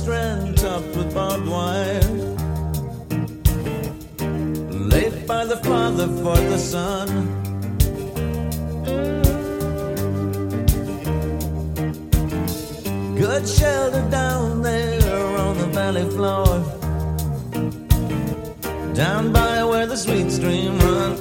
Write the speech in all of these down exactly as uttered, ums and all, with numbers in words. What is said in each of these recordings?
strand topped with barbed wire, laid by the father for the son. Good shelter down there on the valley floor, down by where the sweet stream runs.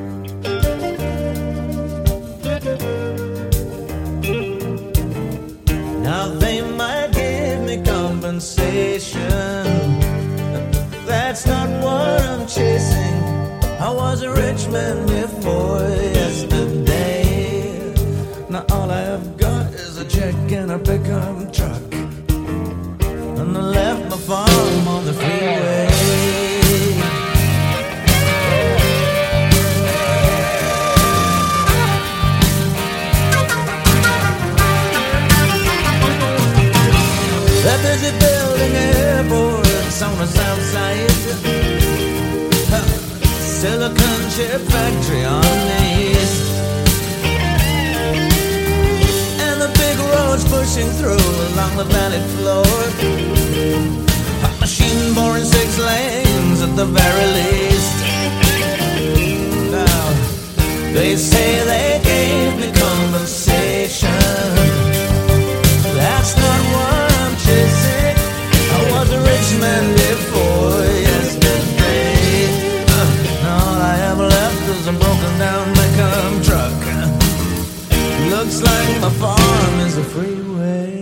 Now they might give me compensation, that's not what I'm chasing. I was a rich man before yesterday. Now all I have got is a check and a pickup truck, and I left my farm on the freeway. They're busy building airports on the south side, Silicon chip factory on the east, and the big roads pushing through along the valley floor. Hot machine boring six lanes at the very least. Now they say they gave me compensation, that's not what I'm chasing. I was a rich man before yesterday. Uh, all I have left is a broken down pickup truck. Looks like my farm is a freeway.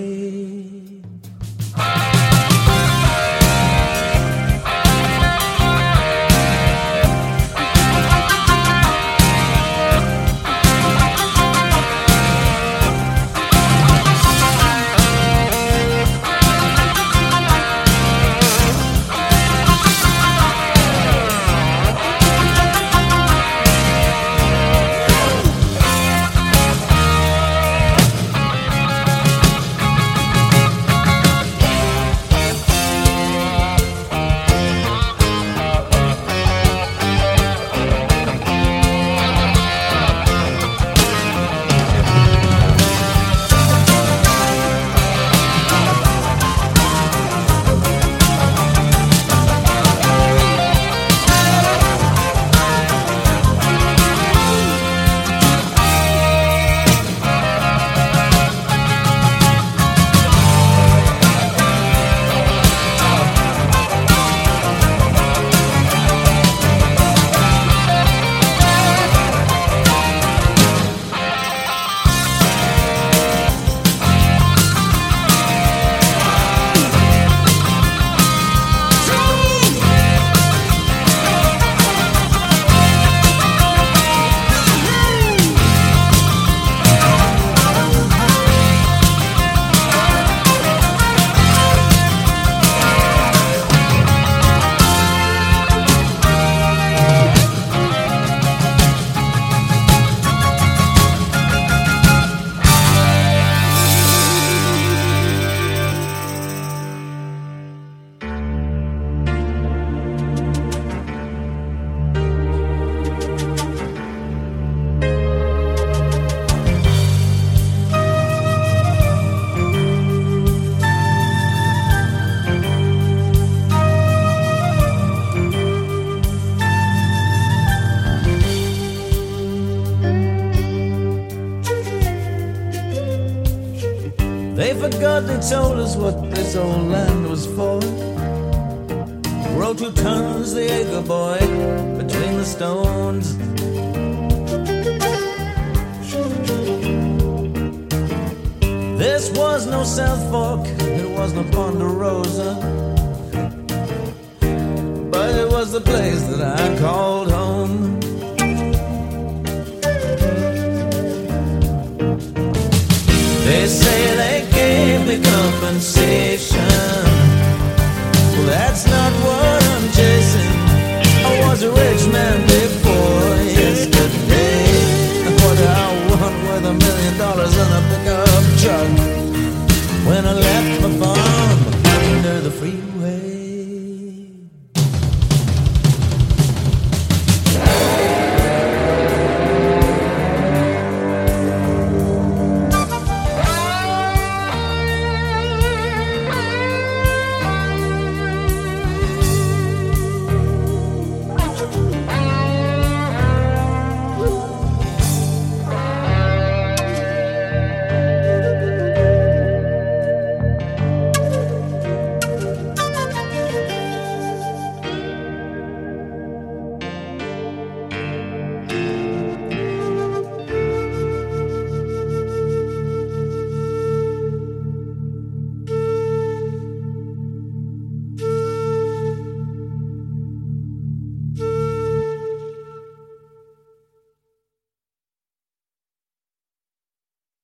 They forgot they told us what this old land was for. Grow two tons the acre, boy, between the stones. This was no South Fork, it was no Ponderosa, but it was the place that I called home. They say they gave me compensation,